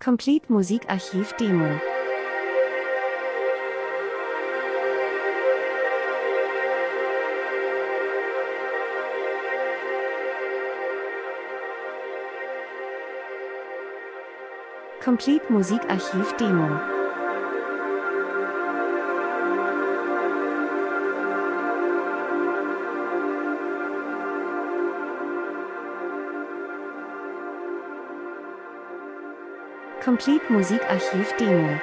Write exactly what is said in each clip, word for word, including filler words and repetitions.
Complete Musikarchiv Demo. Complete Musikarchiv Demo. Complete Musikarchiv Demo.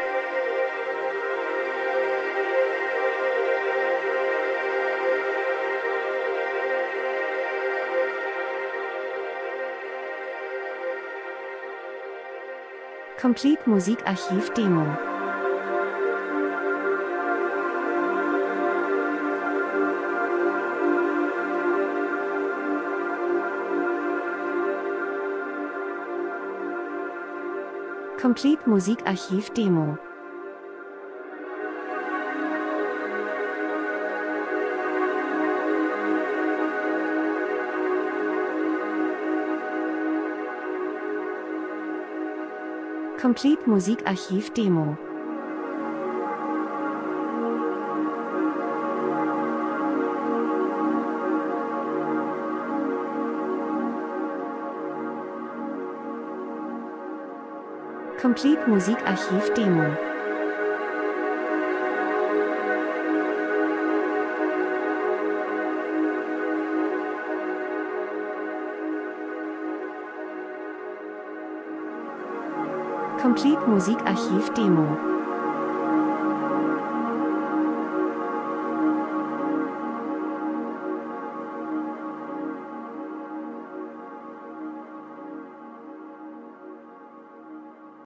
Complete Musikarchiv Demo. Complete Musikarchiv Demo. Complete Musikarchiv Demo. Complete Musikarchiv Demo. Complete Musikarchiv Demo.